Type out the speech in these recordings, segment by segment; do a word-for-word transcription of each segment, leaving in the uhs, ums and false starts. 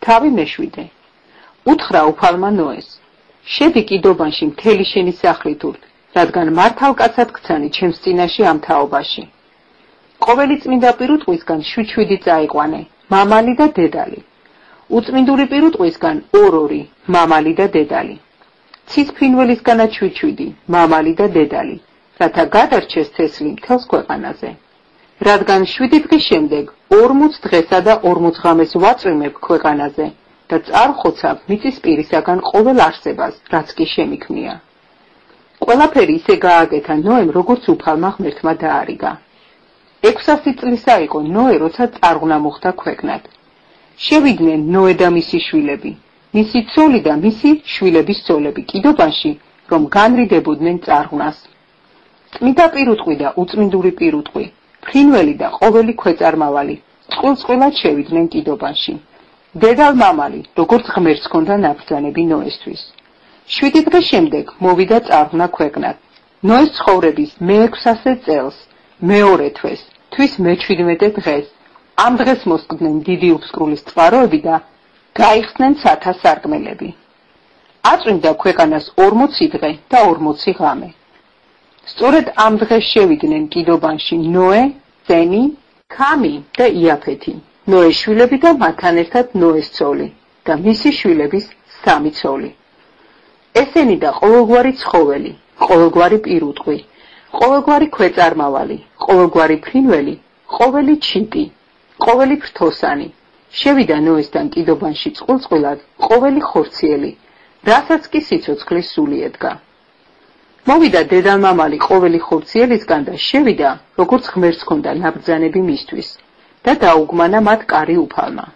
თავი მეშვიდე. უთხრა უფალმა ნოეს: შედი კიდობანში მთელი შენი სახლით ურთ, რადგან მართავკაცად გცანი ჩემს წინაში ამ თაობაში. ყოველი წმინდა პირუტყვისგან შვიდ-შვიდი წაიყვანე, მამალი და დედალი. უწმინდური პირუტყვისგან ორ-ორი, მამალი და დედალი. ცის ფრინველისგანაც შვიდ-შვიდი, მამალი და დედალი, რათა გადარჩეს თესლი მთელს ქვეყანაზე. რადგან შვიდი დღის შემდეგ ორმოც დღესა და ორმოც ღამეს ვაწვიმებ ქვეყანაზე და წარხოცავ მიწისპირისაგან ყოველ არსებას, რაც კი შემიქმნია. ყველაფერი ისე გააკეთა ნოემ, როგორც უფალმა ღმერთმა დაარიგა. ექვსასი წლისა იყო ნოე, როცა წარღვნა მოხდა ქვეყნად. შევიდნენ ნოე და მისი შვილები, მისი ცოლი და მისი შვილების ცოლები კიდობანში, რომ განრიდებოდნენ წარღვნას. წმინდა პირუტყვი და უწმინდური პირუტყვი, ფრინველი და ყოველი ქვეწარმავალი წყვილ-წყვილად შევიდნენ კიდობანში. დედალ მამალი, როგორც ღმერთს ჰქონდა ნაბრძანები ნოესთვის. შვიდი დღის შემდეგ მოვიდა წარღვნა ქვეყნად. ნოეს ცხოვრების მეექვსასე წელს, მეორე თვეს, თვის მეჩვიდმეტე დღეს, ამ დღეს მოსკდნენ დიდი უფსკრულის წყაროები და გაიხსნენ სათა სარკმელები. აწვიმდა ქვეყანას ორმოცი დღე და ორმოცი ღამე. სწორედ ამ დღეს შევიდნენ კიდობანში ნოე, სემი, ქამი და იაფეთი, ნოეს შვილები და მათთან ერთად ნოეს ცოლი და მისი შვილების სამი ცოლი. ესენი და ყოველგვარი ცხოველი, ყოველგვარი პირუტყვი, ყოველგვარი ქვეწარმავალი, ყოველგვარი ფრინველი, ყოველი ჩიტი, ყოველი ფრთოსანი შევიდა ნოესთან კიდობანში წყვილ-წყვილად, ყოველი ხორციელი, რასაც კი სიცოცხლის სული ედგა. მოვიდა დედალმამალი ყოველი ხორციელისგან და შევიდა, როგორც ღმერთს ჰქონდა ნაბრძანები მისთვის და დაუგმანა მათ კარი უფალმა.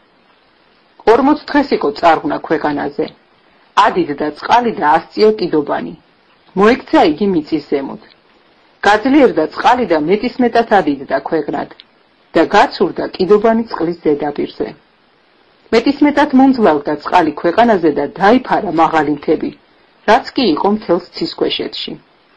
ორმოც დღეს იყო წარღვნა ქვეყანაზე. ადიდდა წყალი და ასწია კიდობანი. მოექცა იგი მიწის ზემოთ. გაძლიერდა წყალი და მეტისმეტად ადიდდა ქვეყნად და გაცურდა კიდობანი წყლის ზედაპირზე. მეტისმეტად მომძლავრდა წყალი ქვეყანაზე და დაიფარა მაღალი მთები, რაც კი იყო მთელს ცის ქვეშეთში.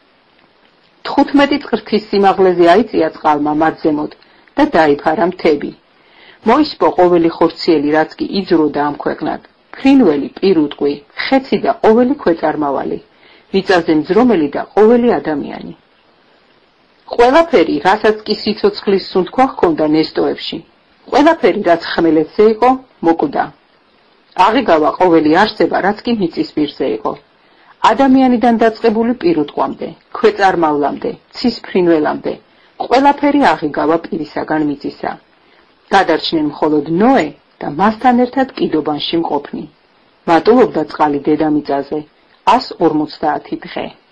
თხუთმეტი წრფის სიმაღლეზე აიწია წყალმა მათ ზემოთ და დაიფარა მთები. მოისპო ყოველი ხორციელი, რაც კი იძროდა ამ ქვეყნად, ფრინველი, პირუტყვი, ხეცი და ყოველი ქვეწარმავალი, მიწაზე მძრომელი და ყოველი ადამიანი. ყველაფერი, რასაც კი სიცოცხლის სუნთქვა ჰქონდა ნესტოებში, ყველაფერი, რაც ხმელეთზე იყო, მოკვდა. აღიგავა ყოველი არსება, რაც კი მიწისპირზე იყო. ადამიანიდან დაწყებული პირუტყვამდე, ქვეწარმავლამდე, ცის ფრინველამდე, ყველაფერი აღიგავა პირისაგან მიწისა. გადარჩნენ მხოლოდ ნოე და მასთან ერთად კიდობანში მყოფნი. მატულობდა წყალი დედამიწაზე ასს ორმოცდაათი დღე.